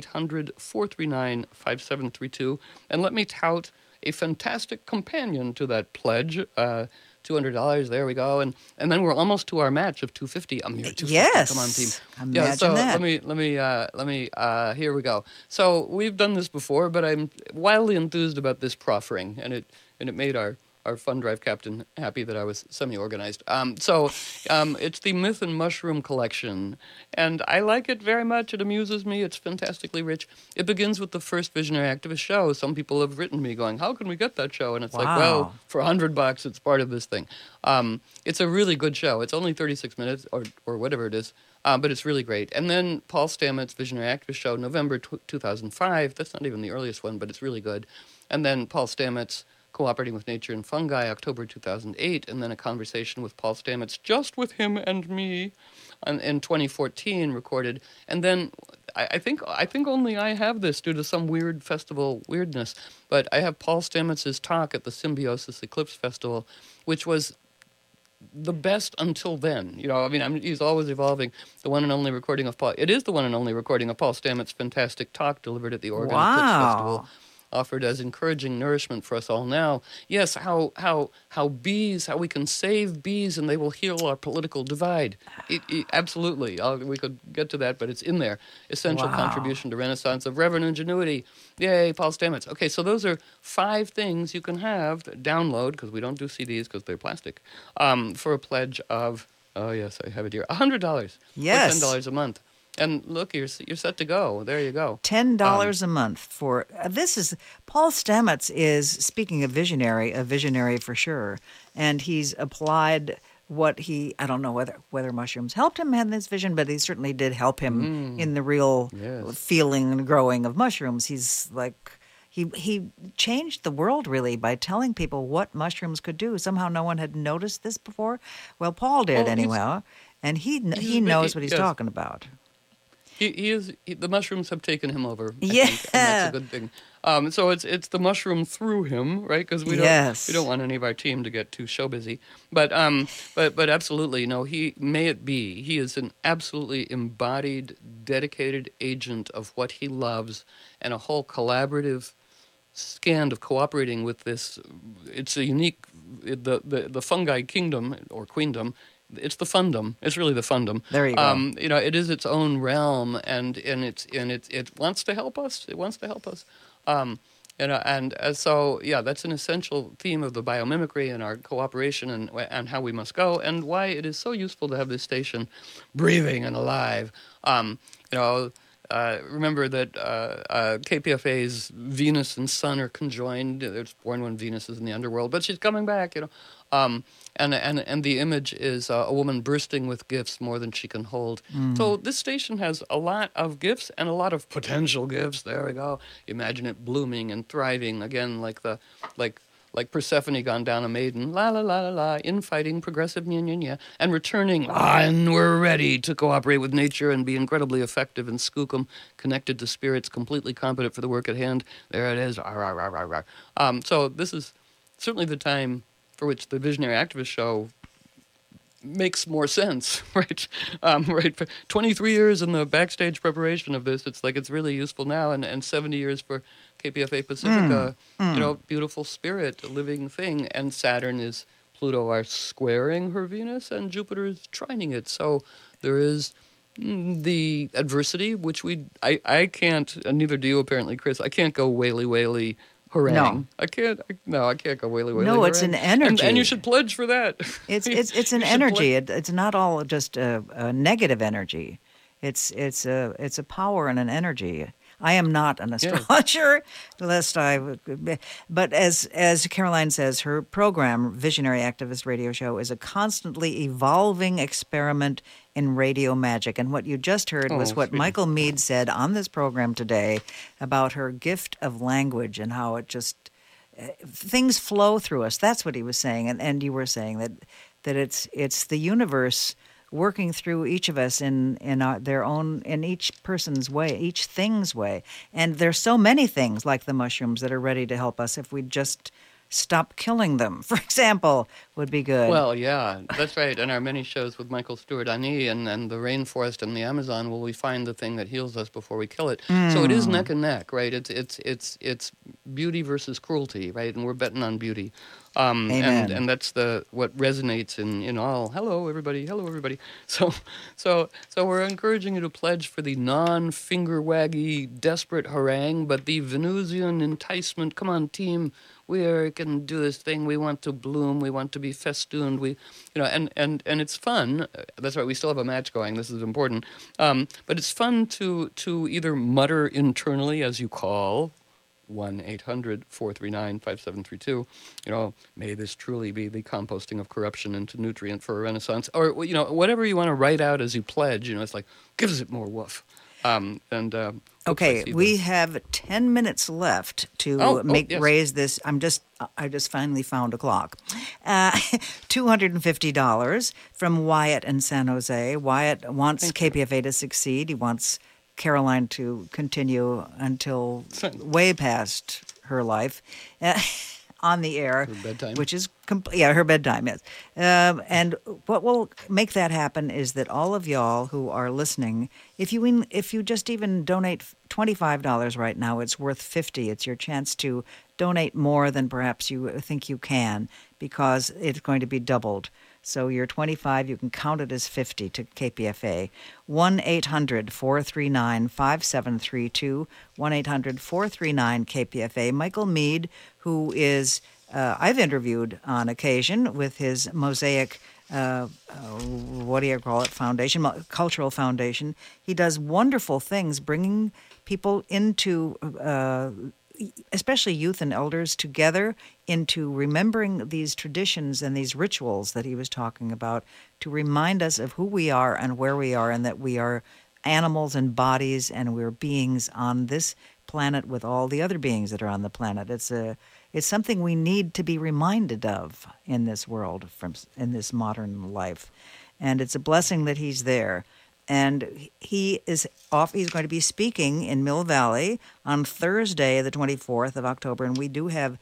1-800-439-5732. And let me tout a fantastic companion to that pledge. $200. There we go, and then we're almost to our match of $250. I'm here. $250. Yes, Come on, team. Imagine so that. let me. Here we go. So we've done this before, but I'm wildly enthused about this proffering, and it made our fund drive captain happy that I was semi-organized. So it's the Myth and Mushroom Collection, and I like it very much. It amuses me. It's fantastically rich. It begins with the first Visionary Activist show. Some people have written me going, how can we get that show? And it's like, well, for $100, it's part of this thing. It's a really good show. It's only 36 minutes or whatever it is. But it's really great. And then Paul Stamets' Visionary Activist show, November 2005. That's not even the earliest one, but it's really good. And then Paul Stamets Cooperating with Nature and Fungi, October 2008, and then a conversation with Paul Stamets, just with him and me, in 2014, recorded. And then I think only I have this due to some weird festival weirdness, but I have Paul Stamets' talk at the Symbiosis Eclipse Festival, which was the best until then. He's always evolving. The one and only recording of Paul. It is the one and only recording of Paul Stamets' fantastic talk delivered at the Oregon Eclipse Festival. offered as encouraging nourishment for us all now. Yes, how bees, how we can save bees and they will heal our political divide. Absolutely. We could get to that, but it's in there. Essential Wow. contribution to Renaissance of Reverend Ingenuity. Yay, Paul Stamets. Okay, so those are 5 things you can have, download, because we don't do CDs because they're plastic, for a pledge of, oh yes, I have it here, $100. Yes. Or $10 a month. And look, you're set to go. There you go. $10 a month for this is Paul Stamets is, speaking of visionary, a visionary for sure, and he's applied what he, I don't know whether mushrooms helped him have this vision, but he certainly did help him in the real feeling and growing of mushrooms. He's like he changed the world really by telling people what mushrooms could do. Somehow no one had noticed this before. Well, Paul did anyway, and he knows what he's talking about. The mushrooms have taken him over. I Yeah. think, and that's a good thing. So it's the mushroom through him, right? Because we don't want any of our team to get too show busy. But absolutely, no. He is an absolutely embodied, dedicated agent of what he loves, and a whole collaborative scan of cooperating with this. It's a unique the fungi kingdom or queendom. It's the fundum. It's really the fundum. There you go. It is its own realm, and it wants to help us. It wants to help us. So that's an essential theme of the biomimicry and our cooperation and how we must go, and why it is so useful to have this station breathing and alive. Remember that KPFA's Venus and Sun are conjoined. It's born when Venus is in the underworld, but she's coming back. And the image is a woman bursting with gifts more than she can hold. So this station has a lot of gifts and a lot of potential gifts. There we go. Imagine it blooming and thriving again, like Persephone gone down a maiden, la la la la la, infighting, progressive, nya nya nya, and returning, and we're ready to cooperate with nature and be incredibly effective and skookum, connected to spirits, completely competent for the work at hand. There it is. So this is certainly the time for which the Visionary Activist Show makes more sense, right? Right. For 23 years in the backstage preparation of this, it's like it's really useful now, and 70 years for KPFA Pacifica, beautiful spirit, a living thing, and Saturn is Pluto are squaring her Venus, and Jupiter is trining it. So there is the adversity, which I can't, and neither do you apparently, Chris. I can't go whaley harangue. No. I can't go whaley. No, it's an energy. And you should pledge for that. It's an energy. It's not all just a negative energy. It's a power and an energy. I am not an astrologer, but as Caroline says, her program, Visionary Activist Radio Show, is a constantly evolving experiment in radio magic. And what you just heard was what Michael Meade said on this program today about her gift of language and how it just things flow through us. That's what he was saying, and you were saying that it's the universe working through each of us in each person's way, each thing's way. And there's so many things like the mushrooms that are ready to help us if we just stop killing them, for example, would be good. Well, yeah, that's right. And our many shows with Michael Stewart-Ani and the rainforest and the Amazon, will we find the thing that heals us before we kill it? So it is neck and neck, right? It's beauty versus cruelty, right? And we're betting on beauty. Amen. And that's what resonates in all. Hello everybody. So we're encouraging you to pledge for the non-finger waggy desperate harangue, but the Venusian enticement. Come on, team, we can do this thing. We want to bloom. We want to be festooned. And it's fun. That's right. We still have a match going. This is important. But it's fun to either mutter internally as you call 1-800-439-5732. May this truly be the composting of corruption into nutrient for a renaissance, or whatever you want to write out as you pledge. It's like gives it more woof. Okay, we have 10 minutes left to raise this. I just finally found a clock. $250 from Wyatt in San Jose. Wyatt wants KPFA to succeed. He wants Caroline to continue until way past her life. on the air, Her bedtime. which is her bedtime is. And what will make that happen is that all of y'all who are listening, if you just even donate $25 right now, it's worth $50. It's your chance to donate more than perhaps you think you can, because it's going to be doubled. So you're 25, you can count it as 50 to KPFA. 1-800-439-5732, 1-800-439-KPFA. Michael Meade, who is, I've interviewed on occasion with his Mosaic, what do you call it, foundation, cultural foundation. He does wonderful things, bringing people into especially youth and elders together into remembering these traditions and these rituals that he was talking about, to remind us of who we are and where we are, and that we are animals and bodies, and we're beings on this planet with all the other beings that are on the planet. It's something we need to be reminded of in this world, in this modern life. And it's a blessing that he's there. And he is off. He's going to be speaking in Mill Valley on Thursday, the 24th of October. And we do have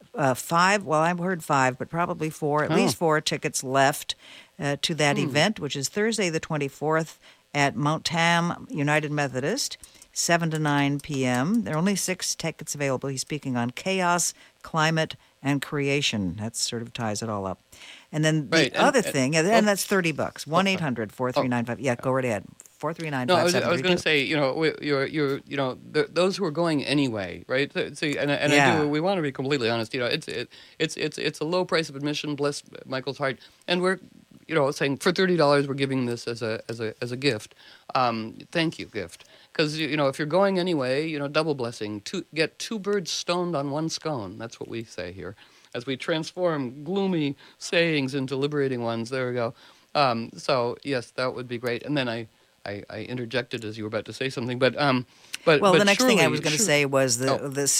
5, well, I've heard 5, but probably 4, at least 4 tickets left to that event, which is Thursday, the 24th at Mount Tam United Methodist, 7 to 9 p.m. There are only 6 tickets available. He's speaking on chaos, climate, and creation. That sort of ties it all up. And then the other thing, and that's $30. 1-800-439-5. Yeah, go right ahead. 439-5732. No, I was going to say, those who are going anyway, right? See, and I do. We want to be completely honest. It's a low price of admission. Bless Michael's heart, and we're, saying for $30 we're giving this as a gift. Thank you, gift. Because if you're going anyway, double blessing. Get 2 birds stoned on 1 scone. That's what we say here, as we transform gloomy sayings into liberating ones. There we go. So yes, that would be great. And then I interjected as you were about to say something, but the next thing I was going to say was the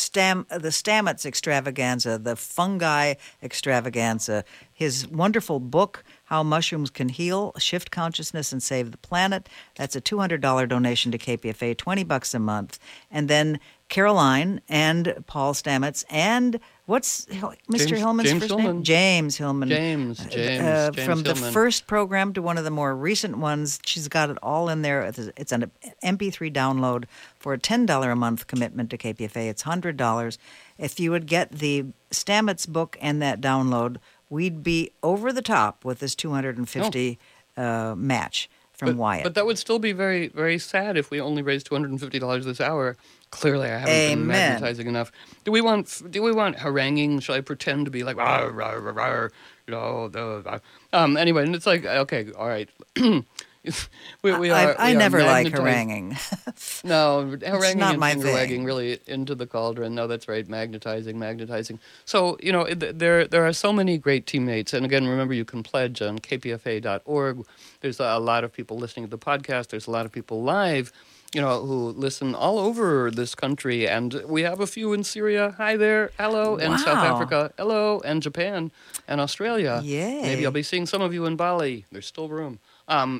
Stamets extravaganza, the fungi extravaganza. His wonderful book, How Mushrooms Can Heal, Shift Consciousness and Save the Planet. That's a $200 donation to KPFA, $20 a month. And then Caroline and Paul Stamets and what's Mr. Hillman's James first Hillman. name? James Hillman. James From Hillman. the first program to one of the more recent ones, she's got it all in there. It's an MP3 download for a $10 a month commitment to KPFA. It's $100. If you would get the Stamets book and that download, we'd be over the top with this $250 match from Wyatt. But that would still be very, very sad if we only raised $250 this hour. Clearly, I haven't been magnetizing enough. Do we want haranguing? Shall I pretend to be like, rawr, rawr, rawr, rawr? Anyway, and it's like, okay, all right. I never like haranguing. No, haranguing not and my finger wagging thing. really into the cauldron. No, that's right, magnetizing. So, there are so many great teammates. And again, remember, you can pledge on kpfa.org. There's a lot of people listening to the podcast. There's a lot of people live, who listen all over this country. And we have a few in Syria. Hi there. Hello. And South Africa. Hello. And Japan and Australia. Yay. Maybe I'll be seeing some of you in Bali. There's still room. Yes,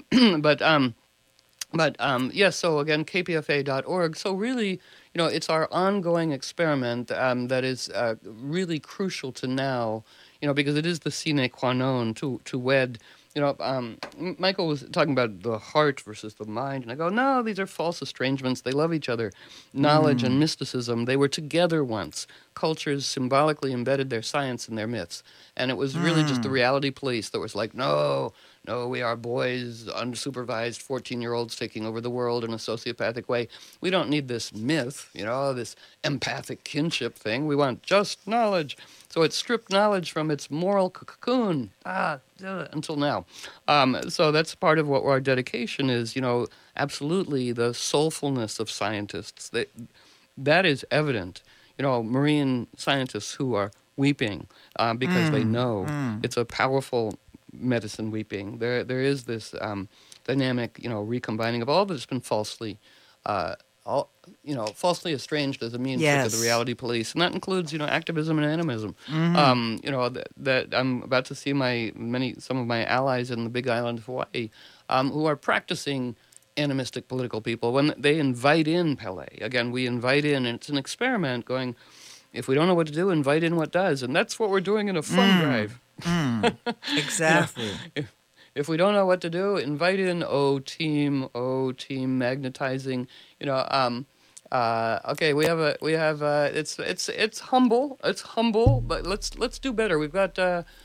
so again, kpfa.org. So really, it's our ongoing experiment that is really crucial to now, because it is the sine qua non to wed. Michael was talking about the heart versus the mind, and I go, no, these are false estrangements. They love each other. Knowledge and mysticism, they were together once. Cultures symbolically embedded their science in their myths, and it was really just the reality police that was like, no, we are boys, unsupervised 14-year-olds taking over the world in a sociopathic way. We don't need this myth, this empathic kinship thing. We want just knowledge. So it stripped knowledge from its moral cocoon until now. So that's part of what our dedication is, absolutely the soulfulness of scientists. That is evident. Marine scientists who are weeping because they know it's a powerful medicine weeping. There is this dynamic, recombining of all that's been falsely estranged as a means to the reality police, and that includes, activism and animism. That I'm about to see some of my allies in the Big Island of Hawaii, who are practicing animistic political people when they invite in Pele. Again, we invite in, and it's an experiment going. if we don't know what to do, invite in what does. And that's what we're doing in a fun drive. Exactly. If we don't know what to do, invite in O team, magnetizing. Okay, we have it's humble, but let's do better. We've got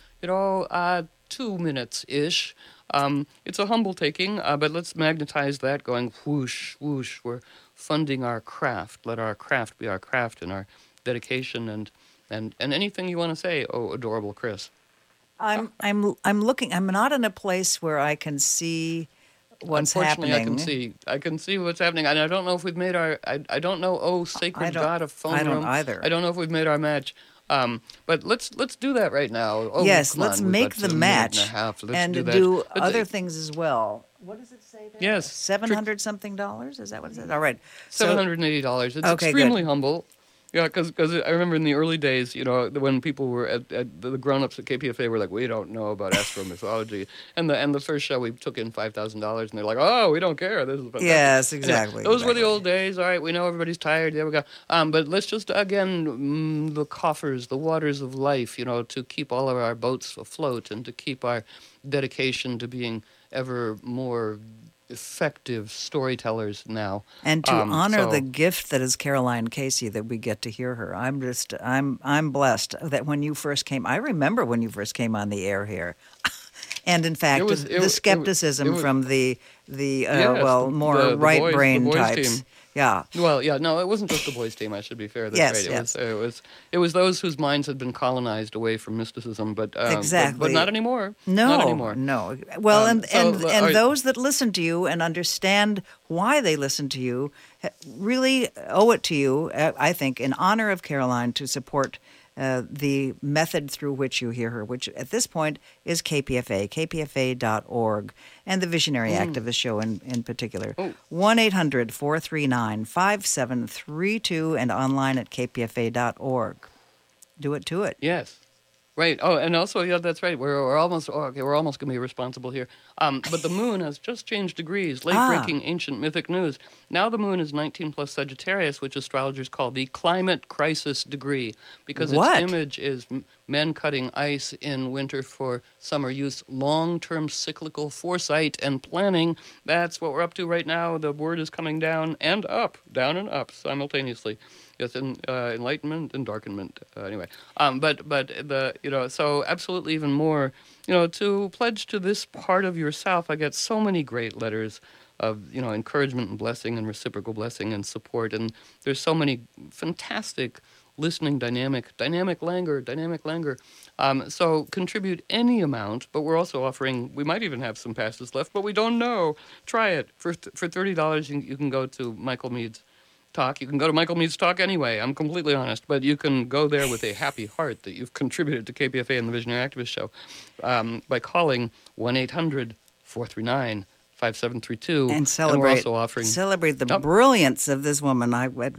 2 minutes ish. It's a humble taking, but let's magnetize that, going whoosh, whoosh. We're funding our craft. Let our craft be our craft, and our dedication, and anything you want to say. Oh, adorable Chris. I'm looking. I'm not in a place where I can see what's Unfortunately, happening. I can see what's happening, and I don't know if we've made our. I don't know. Oh, sacred God of phone room. I don't either. I don't know if we've made our match. But let's do that right now. Oh, yes, come let's on, we've make got the a match minute and a half. Let's and do other things as well. What does it say there? Yes, $700 something. Is that what it says? All right, $780. It's okay, extremely good. humble. Yeah, because I remember in the early days, when people were at the grown-ups at KPFA were like, we don't know about astromythology, and the first show we took in $5,000, and they're like, oh, we don't care. This is fantastic. Yes, exactly. Those were the old days. All right, we know everybody's tired. There we go. But let's just again the coffers, the waters of life, to keep all of our boats afloat and to keep our dedication to being ever more effective storytellers now, and to honor the gift that is Caroline Casey, that we get to hear her. I'm blessed that when you first came, I remember when you first came on the air here, and in fact, the skepticism from the more right brain types. Team. Yeah. Well, yeah, no, it wasn't just the boys' team. I should be fair. That's right. It was those whose minds had been colonized away from mysticism, but exactly, but not anymore. No, not anymore. No. Well, and those that listen to you and understand why they listen to you really owe it to you. I think, in honor of Caroline, to support the method through which you hear her, which at this point is KPFA, kpfa.org, and the Visionary Activist Show in particular. 1-800-439-5732 and online at kpfa.org. Do it to it. Yes. Right. Oh, and also, yeah, that's right. We're almost going to be responsible here. But the moon has just changed degrees. Late-breaking ancient mythic news. Now the moon is 19 plus Sagittarius, which astrologers call the climate crisis degree, because its image is men cutting ice in winter for summer use, long-term cyclical foresight and planning. That's what we're up to right now. The word is coming down and up simultaneously. Yes, enlightenment and darkenment. Anyway, so absolutely even more. To pledge to this part of yourself, I get so many great letters of encouragement and blessing and reciprocal blessing and support, and there's so many fantastic listening dynamic languor. So contribute any amount, but we're also offering. We might even have some passes left, but we don't know. Try it for $30. You can go to Michael Mead's Talk. You can go to Michael Mead's Talk anyway. I'm completely honest, but you can go there with a happy heart that you've contributed to KPFA and the Visionary Activist Show by calling 1-800-439-5732. And celebrate. And we're also offering the brilliance of this woman.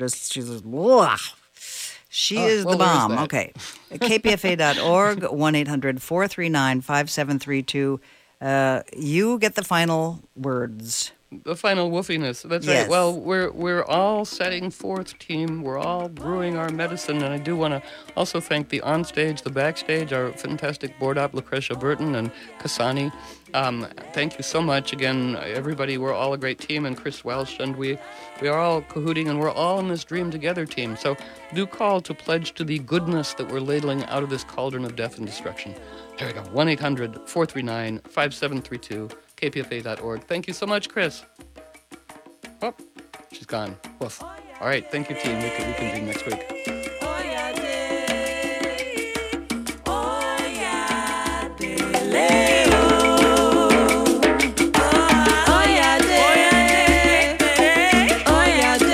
She is the bomb. Okay, kpfa.org 1-800-439-5732. You get the final words. The final woofiness. That's yes. Right. Well, we're all setting forth, team. We're all brewing our medicine, and I do want to also thank the onstage, the backstage, our fantastic board op, Lucretia Burton and Kasani. Thank you so much again, everybody. We're all a great team, and Chris Welsh, and we are all cahooting, and we're all in this dream together, team. So do call to pledge to the goodness that we're ladling out of this cauldron of death and destruction. Here we go. 1-800-439-5732. kpfa.org. Thank you so much, Chris. Oh, she's gone. Woof. All right, thank you, team. We can be next week.